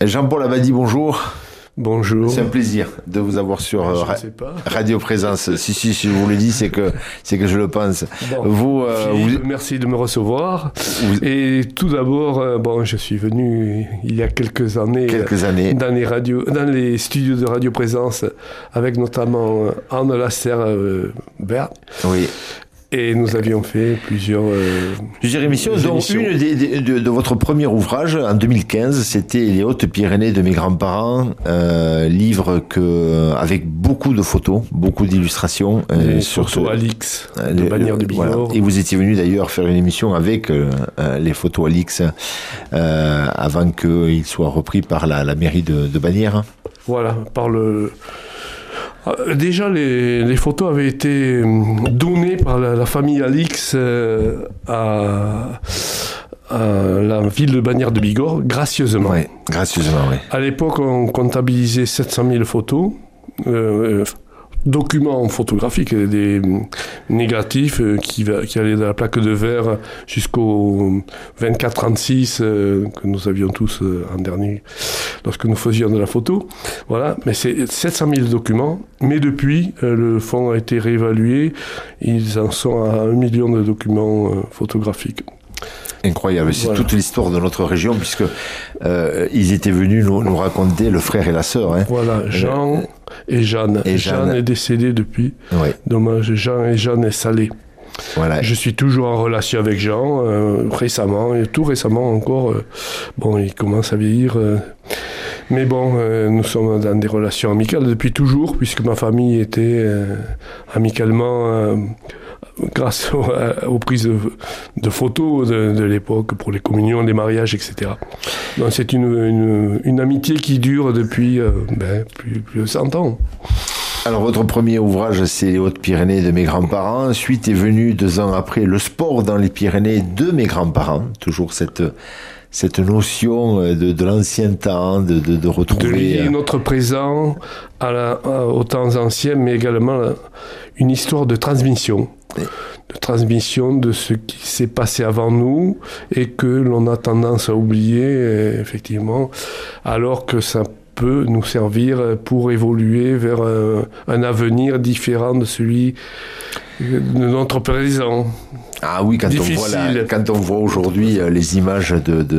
Jean-Paul Abadie, bonjour. Bonjour. C'est un plaisir de vous avoir sur Radio Présence. Si je vous le dis, c'est que je le pense. Bon, merci de me recevoir. Et tout d'abord, je suis venu il y a quelques années dans les studios de Radio Présence avec notamment Anne Lasserre-Bert. Oui. Et nous avions fait plusieurs émissions, dont une de votre premier ouvrage, en 2015, c'était Les Hautes-Pyrénées de mes grands-parents, livre avec beaucoup de photos, beaucoup d'illustrations. Sur photos Alix, de Bagnères de Bigorre. Voilà. Et vous étiez venu d'ailleurs faire une émission avec les photos Alix, avant qu'ils soient repris par la mairie de Bagnères. Voilà, par le... Déjà, les photos avaient été données par la famille Alix à la ville de Bagnères de Bigorre, gracieusement. Oui, gracieusement, oui. À l'époque, on comptabilisait 700 000 photos, documents photographiques, des négatifs qui allaient de la plaque de verre jusqu'au 24-36 que nous avions tous en dernier lorsque nous faisions de la photo. Voilà, mais c'est 700 000 documents. Mais depuis, le fonds a été réévalué. Ils en sont à 1 million de documents photographiques. Incroyable, c'est toute l'histoire de notre région, puisque ils étaient venus nous raconter le frère et la sœur. Hein. Voilà, Jean et Jeanne. Jeanne est décédée depuis. Oui. Dommage, Jean et Jeanne est salé. Voilà. Je suis toujours en relation avec Jean, récemment, et tout récemment encore. Il commence à vieillir. Mais nous sommes dans des relations amicales depuis toujours, puisque ma famille était amicalement... grâce aux prises de photos de l'époque pour les communions, les mariages, etc. Donc c'est une amitié qui dure depuis plus de 100 ans. Alors votre premier ouvrage, c'est Les Hautes-Pyrénées de mes grands-parents. Ensuite est venu 2 ans après Le sport dans les Pyrénées de mes grands-parents. Toujours cette notion de l'ancien temps, de retrouver... De lier notre présent aux temps anciens, mais également une histoire de transmission. De transmission de ce qui s'est passé avant nous et que l'on a tendance à oublier, effectivement, alors que ça peut nous servir pour évoluer vers un avenir différent de celui de notre présent. Ah oui, quand on voit aujourd'hui les images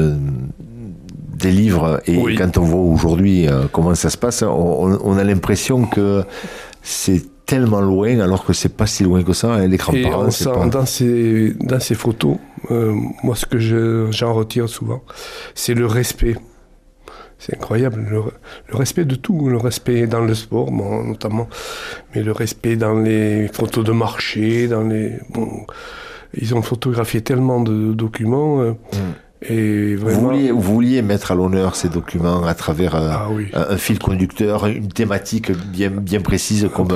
des livres et oui. Quand on voit aujourd'hui comment ça se passe, on a l'impression que c'est tellement loin alors que c'est pas si loin que ça. Hein, les grands-parents, et on sent dans ces photos, moi ce que j'en retire souvent, c'est le respect. C'est incroyable, le respect de tout, le respect dans le sport notamment, mais le respect dans les photos de marché, ils ont photographié tellement de documents. Et vraiment... vous vouliez mettre à l'honneur ces documents à travers un fil conducteur, une thématique bien précise comme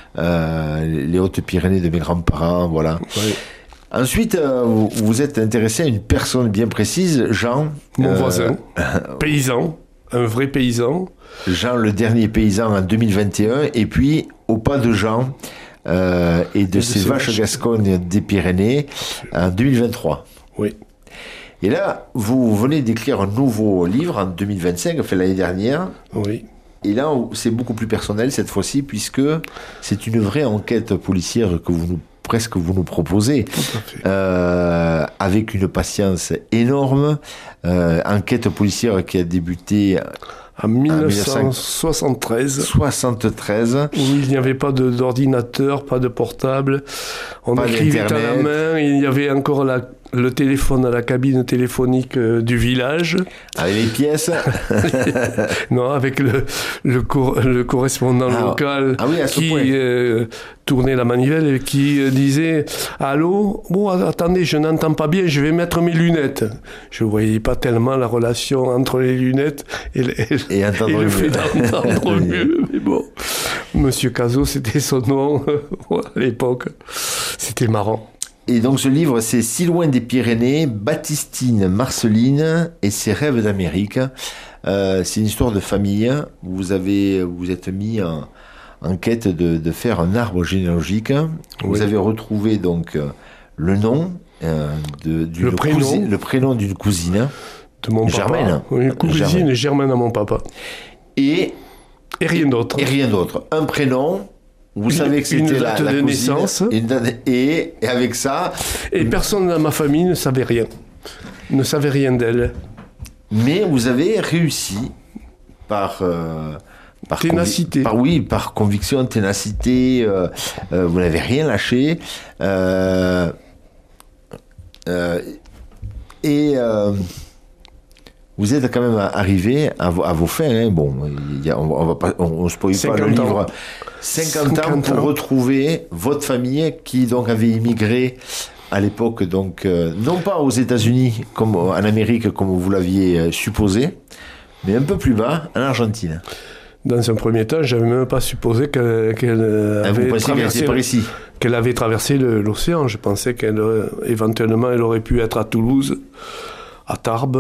les Hautes-Pyrénées de mes grands-parents, voilà. Oui. Ensuite, vous êtes intéressé à une personne bien précise, Jean. Mon voisin, paysan, un vrai paysan. Jean, le dernier paysan en 2021, et puis au pas de Jean et de ces vaches gascognes des Pyrénées en 2023. Oui. Et là, vous venez d'écrire un nouveau livre en 2025, l'année dernière. Oui. Et là, c'est beaucoup plus personnel cette fois-ci, puisque c'est une vraie enquête policière que vous nous proposez. Tout à fait. Avec une patience énorme. Enquête policière qui a débuté... En 1973. 73. Où il n'y avait pas d'ordinateur, pas de portable. On écrivait à la main. Il y avait encore le téléphone à la cabine téléphonique du village. Avec les pièces. Non, avec le correspondant local qui tournait la manivelle et qui disait « Allô ? Bon, attendez, je n'entends pas bien, je vais mettre mes lunettes. » Je ne voyais pas tellement la relation entre les lunettes et le fait d'entendre mieux. Mais bon, Monsieur Cazot, c'était son nom à l'époque. C'était marrant. Et donc ce livre, c'est Si loin des Pyrénées, Baptistine Marceline et ses rêves d'Amérique. C'est une histoire de famille. Vous êtes mis en quête de faire un arbre généalogique. Oui. Vous avez retrouvé donc le nom, le prénom d'une cousine. de mon Germaine. papa. Une cousine germaine à mon papa. Et rien d'autre. Et rien d'autre. Un prénom. Vous savez que c'était la cousine, naissance. Et avec ça... Et personne dans ma famille ne savait rien. Ne savait rien d'elle. Mais vous avez réussi par ténacité. Par conviction, ténacité. Vous n'avez rien lâché. Vous êtes quand même arrivé à vos fins. Hein. Bon, on ne spoil pas le livre. 50 ans pour retrouver votre famille qui donc avait immigré à l'époque, donc non pas aux États-Unis comme en Amérique comme vous l'aviez supposé, mais un peu plus bas en Argentine. Dans un premier temps, je n'avais même pas supposé qu'elle avait traversé l'océan. Je pensais qu'éventuellement elle aurait pu être à Toulouse, à Tarbes,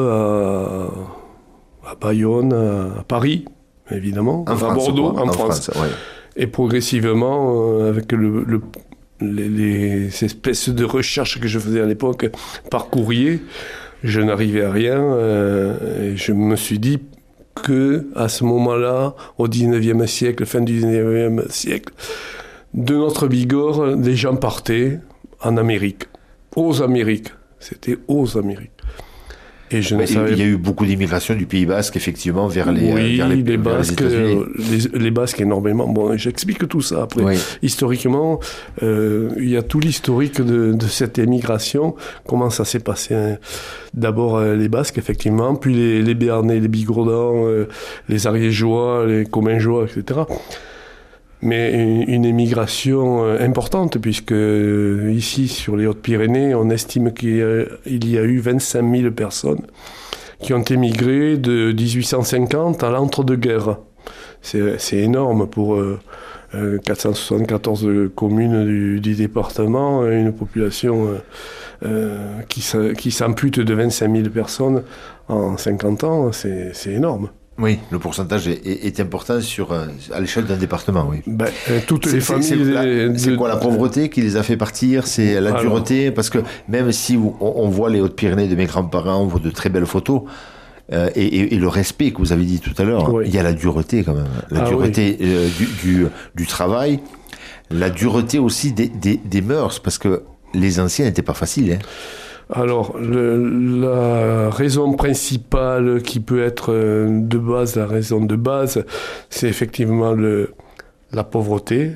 à Bayonne, à Paris, évidemment, à Bordeaux, en France. Ouais. Et progressivement, avec les espèces de recherches que je faisais à l'époque par courrier, je n'arrivais à rien. Et je me suis dit qu'à ce moment-là, au 19e siècle, fin du 19e siècle, de notre Bigorre, les gens partaient en Amérique, aux Amériques. C'était aux Amériques. Et il y a eu beaucoup d'immigration du Pays Basque, effectivement, vers les Basques, les Basques énormément. Bon, j'explique tout ça après. Oui. Historiquement, il y a tout l'historique de cette émigration, comment ça s'est passé. Hein. D'abord les Basques, effectivement, puis les Béarnais, les Bigourdans, les Ariégeois, les Commingeois, etc. Mais une émigration importante, puisque ici, sur les Hautes-Pyrénées, on estime qu'il y a eu 25 000 personnes qui ont émigré de 1850 à l'entre-deux-guerres. C'est énorme pour 474 communes du département, une population qui s'ampute de 25 000 personnes en 50 ans, c'est énorme. Oui, le pourcentage est important à l'échelle d'un département, oui. Toutes les familles... C'est quoi la pauvreté qui les a fait partir? C'est la dureté? Parce que même si on voit les Hautes-Pyrénées de mes grands-parents, on voit de très belles photos, et le respect que vous avez dit tout à l'heure, oui. Il y a la dureté quand même. La dureté du travail, la dureté aussi des mœurs, parce que les anciens n'étaient pas faciles, hein. Alors, la raison principale qui peut être de base, la raison de base, c'est effectivement la pauvreté.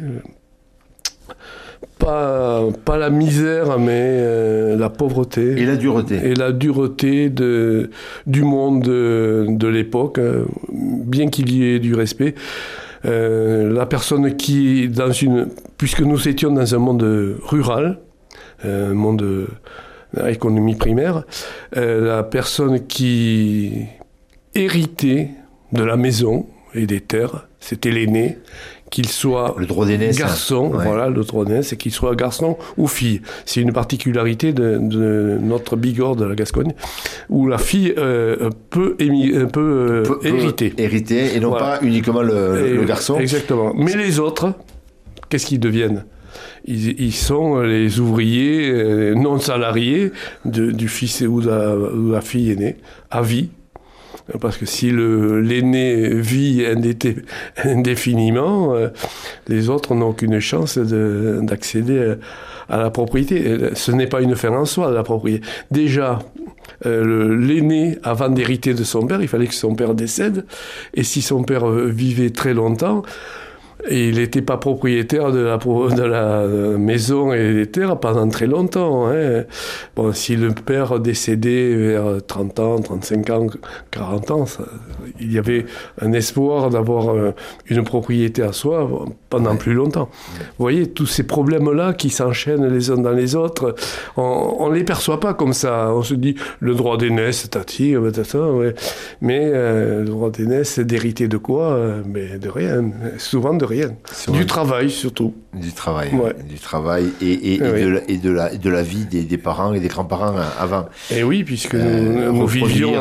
Pas la misère, mais la pauvreté. Et la dureté. Et la dureté du monde de l'époque, bien qu'il y ait du respect. La personne qui, puisque nous étions dans un monde rural, un monde... économie primaire, la personne qui héritait de la maison et des terres, c'était l'aîné, qu'il soit le droit d'aînesse, garçon, ouais. Voilà, le droit d'aînesse, et qu'il soit garçon ou fille. C'est une particularité de notre Bigorre de la Gascogne, où la fille peut hériter. Hériter, et non voilà. Pas uniquement le garçon. Exactement. Mais les autres, qu'est-ce qu'ils deviennent ? Ils sont les ouvriers non salariés du fils ou de la fille aînée, à vie. Parce que si l'aîné vit indéfiniment, les autres n'ont aucune chance d'accéder à la propriété. Ce n'est pas une fin en soi, la propriété. Déjà, l'aîné, avant d'hériter de son père, il fallait que son père décède. Et si son père vivait très longtemps, et il n'était pas propriétaire de la maison et des terres pendant très longtemps. Hein. Bon, si le père décédait vers 30 ans, 35 ans, 40 ans, il y avait un espoir d'avoir une propriété à soi pendant plus longtemps. Vous voyez, tous ces problèmes-là qui s'enchaînent les uns dans les autres, on ne les perçoit pas comme ça. On se dit, le droit d'aînesse, tati, ouais. Mais le droit d'aînesse, c'est d'hériter de quoi? Mais de rien, souvent de rien. Du travail surtout. Du travail, ouais. Du travail et de la vie des parents et des grands-parents avant. Et oui, puisque nous vivions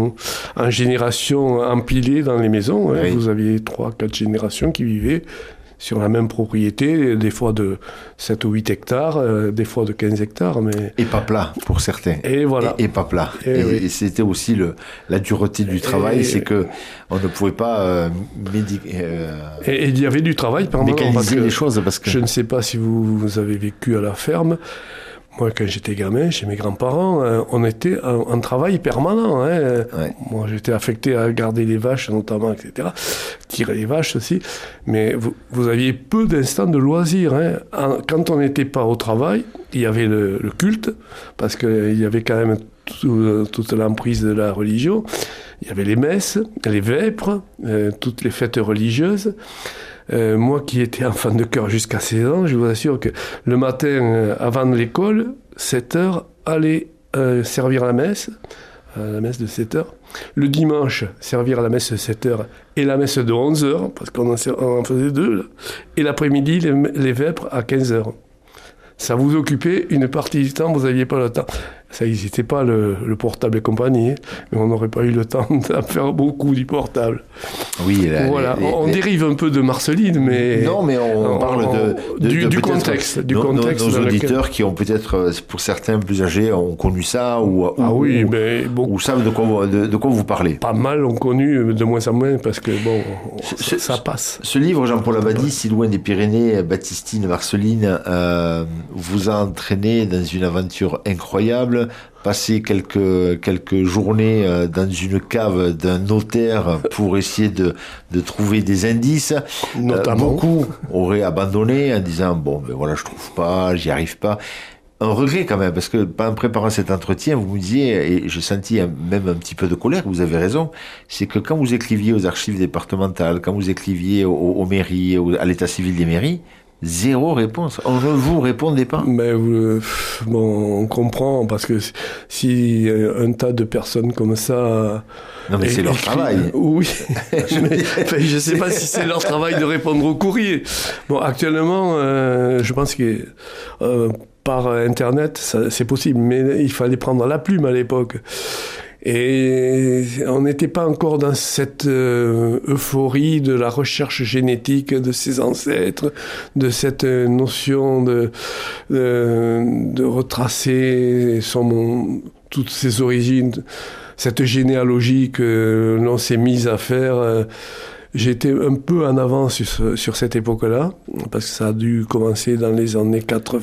en génération empilée dans les maisons. Hein. Oui. Vous aviez 3-4 générations qui vivaient sur la même propriété, des fois de 7 ou 8 hectares, des fois de 15 hectares. Mais... Et pas plat, pour certains. Et voilà. Et pas plat. Et c'était aussi la dureté du travail, c'est que on ne pouvait pas et il y avait du travail permanent. Mécaniser les choses, parce que... Je ne sais pas si vous avez vécu à la ferme. Moi, quand j'étais gamin, chez mes grands-parents, on était en travail permanent. Hein. Ouais. Moi, j'étais affecté à garder les vaches, notamment, etc. Tirer les vaches aussi. Mais vous aviez peu d'instants de loisirs. Hein. Quand on n'était pas au travail, il y avait le culte, parce qu'il y avait quand même toute l'emprise de la religion. Il y avait les messes, les vêpres, toutes les fêtes religieuses. Moi qui étais enfant de chœur jusqu'à 16 ans, je vous assure que le matin, avant l'école, 7h, aller servir à la messe de 7h. Le dimanche, servir à la messe de 7h et la messe de 11h, parce qu'on en faisait deux. Là. Et l'après-midi, les vêpres à 15h. Ça vous occupait une partie du temps, vous n'aviez pas le temps. Ça n'existait pas le portable et compagnie, mais on n'aurait pas eu le temps d'en faire beaucoup du portable. Oui, voilà. On dérive un peu de Marceline, mais... Non, mais on parle du contexte. Du contexte nos auditeurs qui ont peut-être, pour certains plus âgés, ont connu ça, ou savent de quoi vous parlez. Pas mal ont connu, de moins en moins, parce que bon, ça passe. Ce livre, Jean-Paul Abadie, Si loin des Pyrénées, Baptistine, Marceline, vous a entraîné dans une aventure incroyable, passer quelques journées dans une cave d'un notaire pour essayer de trouver des indices. Notamment. Beaucoup auraient abandonné en disant bon ben voilà, je trouve pas, j'y arrive pas. Un regret quand même, parce que en préparant cet entretien, vous me disiez, et j'ai senti même un petit peu de colère, vous avez raison, c'est que quand vous écriviez aux archives départementales, quand vous écriviez aux mairies, à l'état civil des mairies, zéro réponse. On ne vous répondait pas. Mais bon, on comprend, parce que si un tas de personnes comme ça... Non, mais c'est leur travail. Oui, mais je ne sais pas si c'est leur travail de répondre au courrier. Bon, actuellement, je pense que par Internet, c'est possible, mais il fallait prendre la plume à l'époque. Et on n'était pas encore dans cette euphorie de la recherche génétique de ses ancêtres, de cette notion de retracer toutes ses origines, cette généalogie que l'on s'est mise à faire. J'étais un peu en avance sur cette époque-là, parce que ça a dû commencer dans les années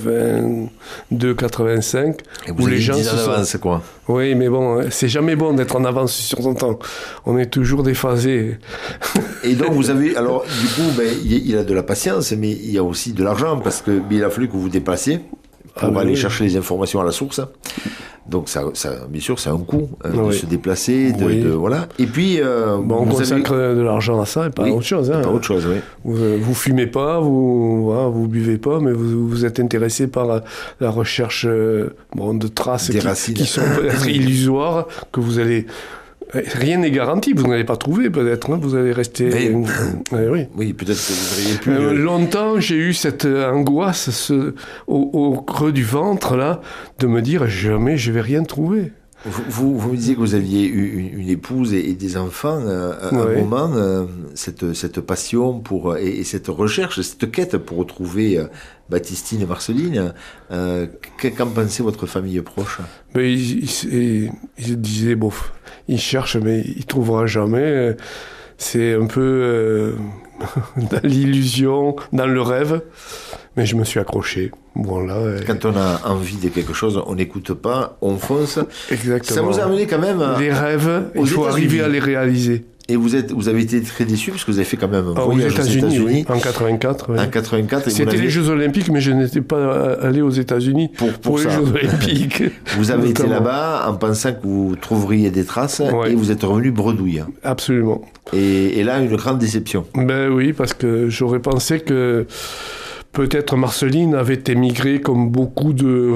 82-85. Et vous avez 10 ans d'avance, quoi. Oui, mais bon, c'est jamais bon d'être en avance sur son temps. On est toujours déphasé. Et donc, vous avez... Alors, du coup, il a de la patience, mais il y a aussi de l'argent, parce qu'il a fallu que vous vous déplaciez pour aller chercher les informations à la source. Donc ça, bien sûr, c'est un coût de se déplacer, voilà. Et puis, on consacre de l'argent à ça et pas à autre chose. Hein. Pas autre chose, oui. Vous fumez pas, vous buvez pas, mais vous êtes intéressé par la recherche de traces qui sont peut-être illusoires, que vous allez... Rien n'est garanti, vous n'allez pas trouver peut-être, hein, vous allez rester... Oui, peut-être que vous auriez pu... Longtemps, j'ai eu cette angoisse au creux du ventre, là, de me dire, jamais je vais rien trouver. Vous me disiez que vous aviez eu une épouse et des enfants à un moment, cette passion et cette recherche, cette quête pour retrouver Baptistine et Marceline. Qu'en pensait votre famille proche? Il disait, il cherche mais il trouvera jamais. C'est un peu dans l'illusion, dans le rêve. Mais je me suis accroché. Voilà. Quand on a envie de quelque chose, on n'écoute pas, on fonce. Exactement. Ça vous a amené quand même les rêves, il faut arriver à les réaliser. Et vous avez été très déçu parce que vous avez fait quand même un voyage aux États-Unis. Oui, en 84. Oui. En 84. C'était les Jeux Olympiques, mais je n'étais pas allé aux États-Unis pour les Jeux Olympiques. Vous avez été là-bas en pensant que vous trouveriez des traces et vous êtes revenu bredouille. Absolument. Et là, une grande déception. Ben oui, parce que j'aurais pensé que peut-être Marceline avait émigré comme beaucoup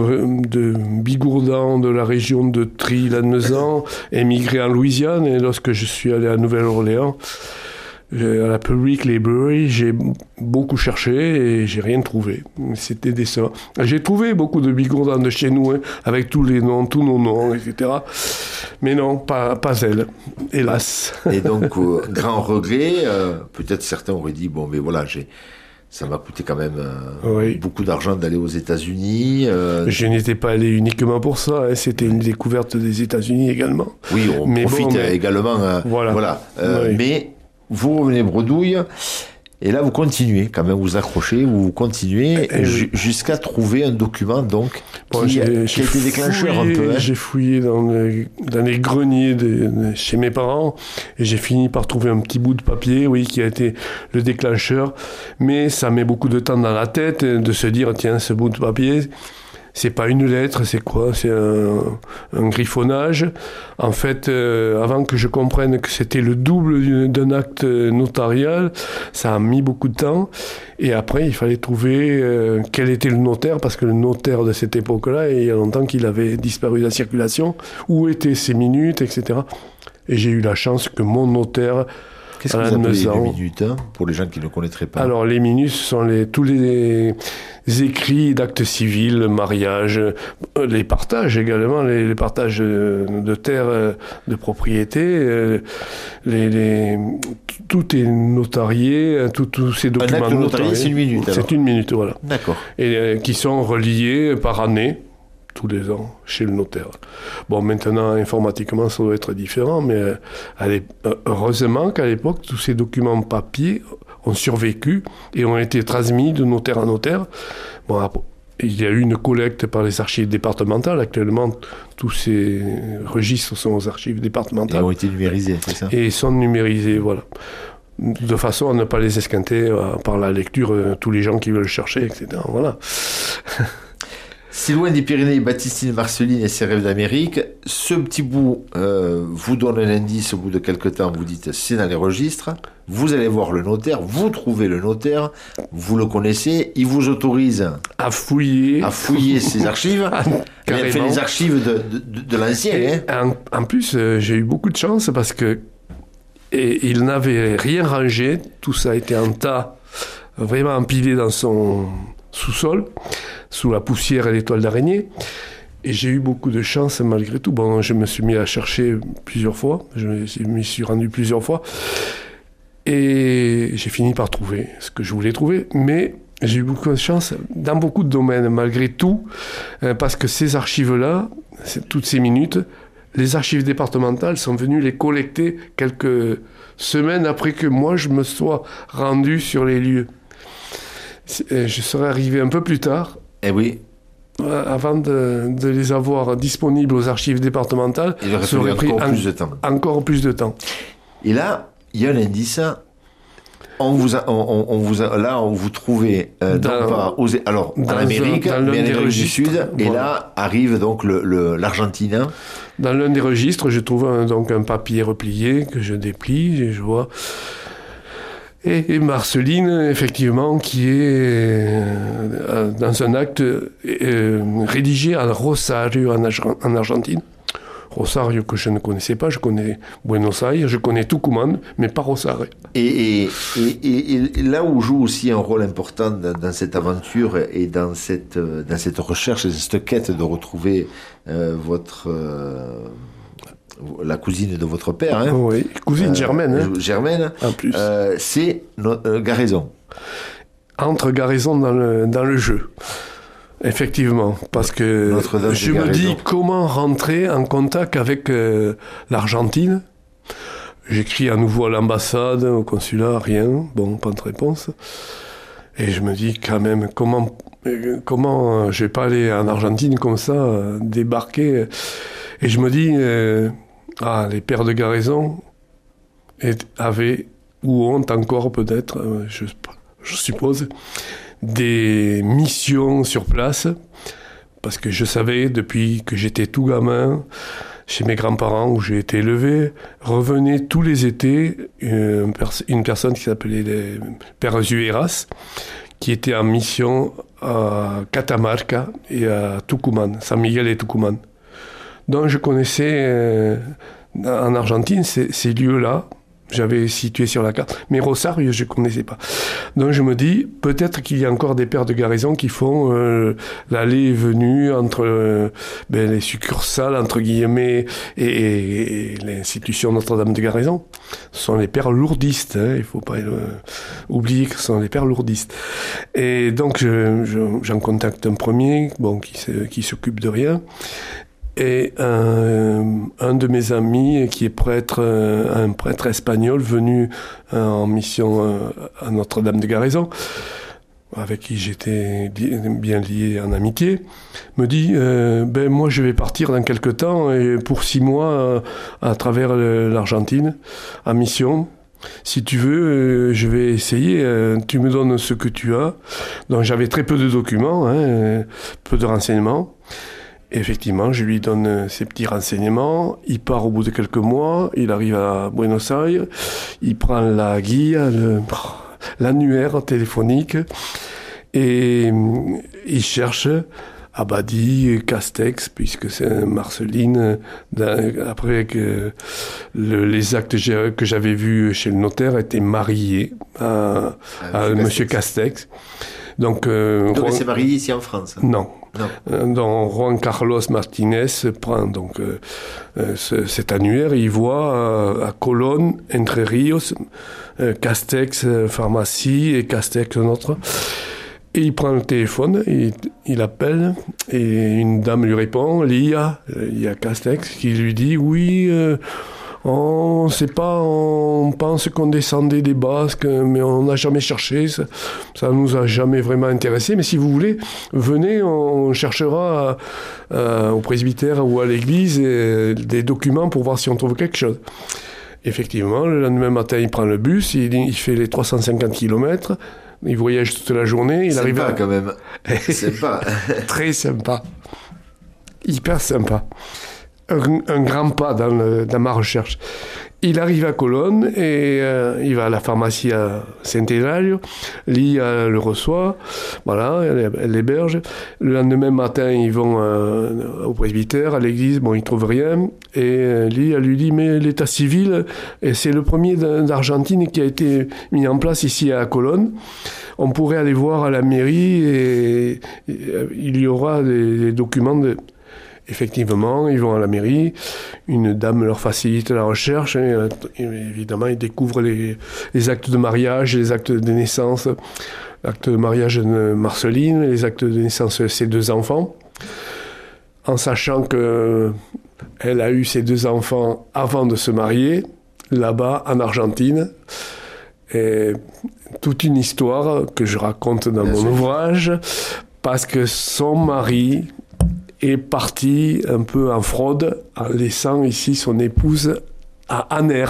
de bigourdans de la région de Try-Lannemezan, émigré en Louisiane. Et lorsque je suis allé à Nouvelle-Orléans, à la Public Library, j'ai beaucoup cherché et j'ai rien trouvé. C'était décevant. J'ai trouvé beaucoup de bigourdans de chez nous, avec tous les noms, tous nos noms, etc. Mais non, pas elle, hélas. Et donc, grand regret, peut-être certains auraient dit, bon, mais voilà, Ça m'a coûté quand même beaucoup d'argent d'aller aux États-Unis. Je n'étais pas allé uniquement pour ça, hein. C'était une découverte des États-Unis également. Oui, on profite également. Voilà. Mais vous revenez bredouille, et là vous continuez quand même, vous accrochez, vous continuez jusqu'à trouver un document donc qui a été déclencheur un peu. J'ai fouillé dans les greniers chez mes parents et j'ai fini par trouver un petit bout de papier, qui a été le déclencheur. Mais ça met beaucoup de temps dans la tête de se dire tiens, ce bout de papier, c'est pas une lettre, c'est quoi? C'est un griffonnage. En fait, avant que je comprenne que c'était le double d'un acte notarial, ça a mis beaucoup de temps. Et après, il fallait trouver quel était le notaire, parce que le notaire de cette époque-là, il y a longtemps qu'il avait disparu de la circulation, où étaient ses minutes, etc. Et j'ai eu la chance que mon notaire... Qu'est-ce que vous appelez les minutes, pour les gens qui ne connaîtraient pas? Alors, les minutes, ce sont tous les écrits d'actes civils, mariage, les partages également, les partages de terres, de propriété, tout est notarié, tous ces documents. Un acte notarié, c'est une minute, alors. C'est une minute, voilà. D'accord. Et qui sont reliés par année, tous les ans, chez le notaire. Bon, maintenant, informatiquement, ça doit être différent, mais heureusement qu'à l'époque, tous ces documents papier ont survécu et ont été transmis de notaire à notaire. Bon, il y a eu une collecte par les archives départementales. Actuellement, tous ces registres sont aux archives départementales. Ils ont été numérisés, c'est ça? Et ils sont numérisés, voilà. De façon à ne pas les esquinter par la lecture, tous les gens qui veulent chercher, etc. Voilà. Si loin des Pyrénées, Baptistine Marceline et ses rêves d'Amérique, ce petit bout vous donne un indice au bout de quelques temps, vous dites c'est dans les registres, vous allez voir le notaire, vous trouvez le notaire, vous le connaissez, il vous autorise à fouiller ses archives, il a fait les archives de l'ancien. En plus, j'ai eu beaucoup de chance parce que il n'avait rien rangé, tout ça a été en tas, vraiment empilé dans son sous-sol, sous la poussière et les toiles d'araignée. Et j'ai eu beaucoup de chance malgré tout. Bon, je me suis mis à chercher plusieurs fois, je m'y suis rendu plusieurs fois, et j'ai fini par trouver ce que je voulais trouver, mais j'ai eu beaucoup de chance dans beaucoup de domaines, malgré tout, parce que ces archives-là, toutes ces minutes, les archives départementales sont venues les collecter quelques semaines après que moi je me sois rendu sur les lieux. Je serais arrivé un peu plus tard. Eh oui. Avant de les avoir disponibles aux archives départementales, ça aurait pris encore plus de temps. Et là, il y a un indice. On vous trouvez dans l'Amérique, mais en Amérique du Sud, voilà. Et là arrive donc l'Argentine. Dans l'un des registres, je trouve donc un papier replié que je déplie et je vois. Et Marceline, effectivement, qui est dans un acte rédigé à Rosario, en Argentine. Rosario que je ne connaissais pas, je connais Buenos Aires, je connais Tucumán, mais pas Rosario. Et là où joue aussi un rôle important dans cette aventure et dans cette recherche, cette quête de retrouver la cousine de votre père, hein, oui, cousine Germaine. Germaine, en plus. C'est Garaison. Entre Garaison dans le jeu. Effectivement, parce que je me dis comment rentrer en contact avec l'Argentine. J'écris à nouveau à l'ambassade, au consulat, rien, bon, pas de réponse. Et je me dis quand même, comment je vais pas aller en Argentine comme ça, débarquer. Et je me dis, les pères de Garaison avaient, ou ont encore peut-être, je suppose, des missions sur place, parce que je savais depuis que j'étais tout gamin, chez mes grands-parents où j'ai été élevé, revenait tous les étés une personne qui s'appelait les Pères Ueras, qui était en mission à Catamarca et à Tucumán, San Miguel et Tucumán. Donc je connaissais en Argentine ces lieux-là, j'avais situé sur la carte. Mais Rosario, je ne connaissais pas. Donc je me dis, peut-être qu'il y a encore des pères de garnison qui font l'aller et venue entre les succursales, entre guillemets, et l'institution Notre-Dame de Garnison. Ce sont les pères lourdistes, hein, il ne faut pas oublier que ce sont les pères lourdistes. Et donc j'en contacte un premier, qui s'occupe de rien. Et un de mes amis qui est prêtre, un prêtre espagnol venu en mission à Notre-Dame de Garnison, avec qui j'étais bien lié en amitié, me dit moi je vais partir dans quelque temps et pour 6 mois à travers l'Argentine en mission. Si tu veux, je vais essayer. Tu me donnes ce que tu as. Donc j'avais très peu de documents, peu de renseignements. Effectivement, je lui donne ces petits renseignements. Il part au bout de quelques mois. Il arrive à Buenos Aires. Il prend la guille, l'annuaire téléphonique. Et il cherche Abadie, Castex, puisque c'est Marceline. Après que les actes que j'avais vus chez le notaire étaient mariés à Monsieur Castex. Donc il s'est marié ici en France? Non. Donc Juan Carlos Martinez prend cet annuaire et il voit à Colón, Entre Ríos, Castex Pharmacie et Castex notre. Et il prend le téléphone, il appelle et une dame lui répond, Lia Castex, qui lui dit oui. On ne sait pas, on pense qu'on descendait des Basques, mais on n'a jamais cherché, ça ne nous a jamais vraiment intéressé. Mais si vous voulez, venez, on cherchera au presbytère ou à l'église des documents pour voir si on trouve quelque chose. Effectivement, le lendemain matin, il prend le bus, il fait les 350 km, il voyage toute la journée. Il arrive quand même. Sympa. Très sympa. Hyper sympa. Un grand pas dans ma recherche. Il arrive à Colón et il va à la pharmacie à Saint-Hilario. Lia le reçoit, voilà, elle l'héberge. Le lendemain matin, ils vont au presbytère, à l'église, ils ne trouvent rien. Et Lia lui dit, mais l'état civil, et c'est le premier d'Argentine qui a été mis en place ici à Colón. On pourrait aller voir à la mairie et il y aura des documents Effectivement, ils vont à la mairie, une dame leur facilite la recherche, et évidemment, ils découvrent les actes de mariage, les actes de naissance, l'acte de mariage de Marceline, les actes de naissance de ses 2 enfants, en sachant qu'elle a eu ses 2 enfants avant de se marier, là-bas, en Argentine. Et toute une histoire que je raconte dans mon ouvrage, parce que son mari est parti un peu en fraude en laissant ici son épouse à Aner.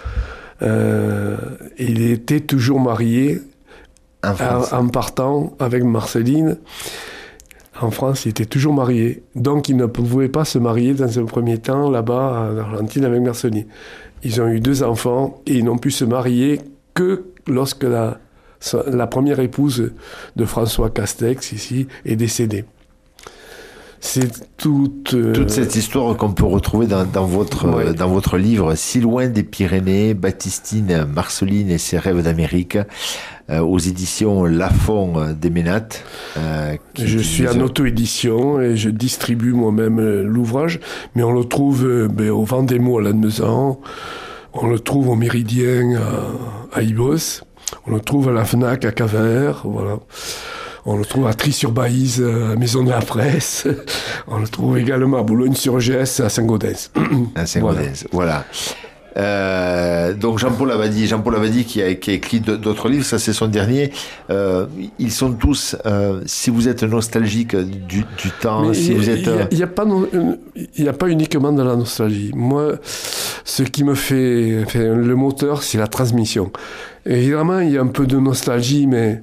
Il était toujours marié en partant avec Marceline. En France, il était toujours marié. Donc, il ne pouvait pas se marier dans un premier temps là-bas en Argentine avec Marceline. Ils ont eu 2 enfants et ils n'ont pu se marier que lorsque la première épouse de François Castex ici est décédée. C'est toute cette histoire qu'on peut retrouver dans votre livre, Si loin des Pyrénées, Baptistine, Marceline et ses rêves d'Amérique, aux éditions Lafon des Ménates. Je suis en auto-édition et je distribue moi-même l'ouvrage, mais on le trouve au Vendémo à Lannemezan, on le trouve au Méridien à Ibos, on le trouve à la FNAC à Cavert, voilà. On le trouve à Trie-sur-Baïse, à Maison de la Presse. On le trouve également à Boulogne-sur-Gesse, à Saint-Gaudens. À Saint-Gaudens, voilà. Donc Jean-Paul Abadie qui a écrit d'autres livres, ça c'est son dernier. Ils sont tous, si vous êtes nostalgique du temps, mais si vous êtes... Il n'y a pas uniquement de la nostalgie. Moi, ce qui me fait le moteur, c'est la transmission. Évidemment, il y a un peu de nostalgie, mais...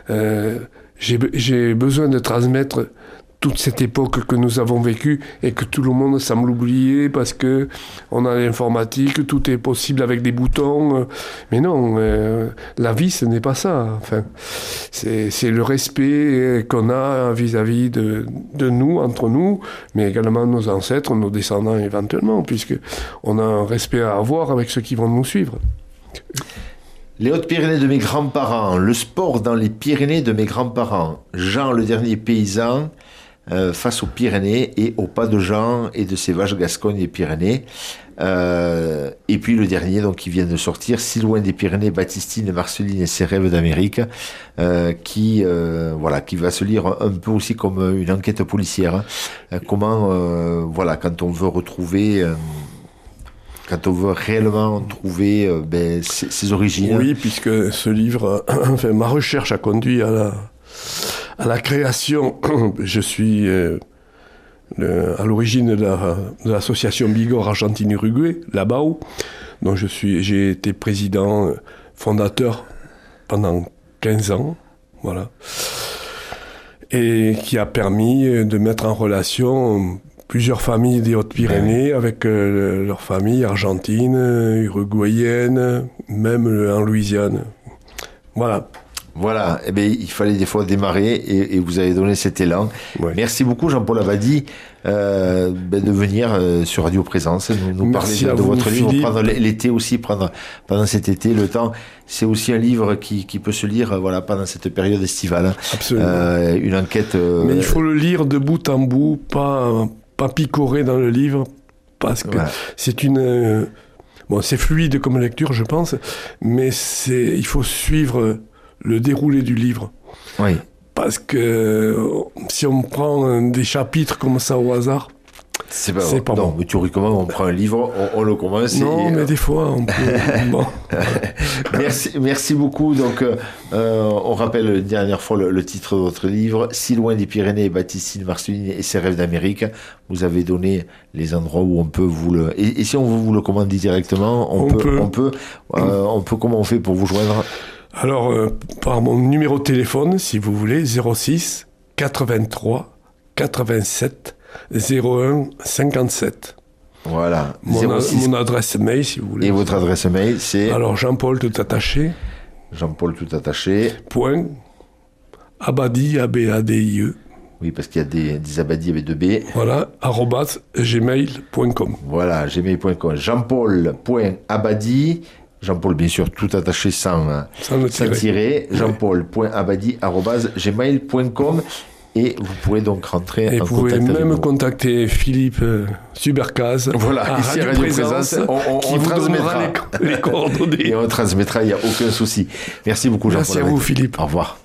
J'ai besoin de transmettre toute cette époque que nous avons vécue et que tout le monde semble oublier parce que on a l'informatique, tout est possible avec des boutons. Mais non, la vie, ce n'est pas ça. Enfin, c'est le respect qu'on a vis-à-vis de nous, entre nous, mais également nos ancêtres, nos descendants éventuellement, puisque on a un respect à avoir avec ceux qui vont nous suivre. Les Hautes-Pyrénées de mes grands-parents, le sport dans les Pyrénées de mes grands-parents, Jean le dernier paysan face aux Pyrénées et au pas de Jean et de ses vaches Gascogne et Pyrénées. Et puis le dernier donc qui vient de sortir, Si loin des Pyrénées, Baptistine, Marceline et ses rêves d'Amérique, qui va se lire un peu aussi comme une enquête policière. Comment quand on veut retrouver quand on veut réellement trouver ses origines. Oui, puisque ce livre, ma recherche a conduit à la création. Je suis à l'origine de l'association Bigorre Argentine-Uruguay, la BAU, dont j'ai été président fondateur pendant 15 ans, voilà, et qui a permis de mettre en relation plusieurs familles des Hautes-Pyrénées avec leurs familles argentines, uruguayennes, même en Louisiane. Voilà. Voilà, il fallait des fois démarrer et vous avez donné cet élan. Ouais. Merci beaucoup Jean-Paul Abadie de venir sur Radio Présence, nous parler de votre livre, prendre l'été aussi, pendant cet été, le temps. C'est aussi un livre qui peut se lire pendant cette période estivale. Absolument. Une enquête... Mais il faut le lire de bout en bout, pas picorer dans le livre, parce que c'est une... c'est fluide comme lecture, je pense, mais il faut suivre le déroulé du livre. Oui. Parce que si on prend des chapitres comme ça au hasard, c'est pas bon. Non, mais tu recommandes, on prend un livre, on le commence. Non, mais des fois, on peut... bon. Merci beaucoup. Donc, on rappelle une dernière fois le titre de votre livre, Si loin des Pyrénées, Baptistine, Marceline et ses rêves d'Amérique. Vous avez donné les endroits où on peut vous le... Et si on vous le commande directement, on peut. Comment on fait pour vous joindre ? Alors, par mon numéro de téléphone, si vous voulez, 06 83 87 01 57. Voilà. Mon adresse mail, si vous voulez. Et votre adresse mail, c'est... Alors, Jean-Paul tout attaché. Jean-Paul tout attaché. Point. Abadie, A-B-A-D-I-E. Oui, parce qu'il y a des Abadie avec 2 B. Voilà, @gmail.com. Voilà, gmail.com. Jean-Paul.abadie. Jean-Paul, bien sûr, tout attaché sans tirer. Jean-Paul.abadie@gmail.com. Et vous pourrez donc rentrer en contact avec nous. Et vous pouvez même contacter Philippe Subercaz à ici Radio Présence. On transmettra les coordonnées. Et on transmettra, il n'y a aucun souci. Merci beaucoup Jean-Paul. Merci à vous Philippe. Au revoir.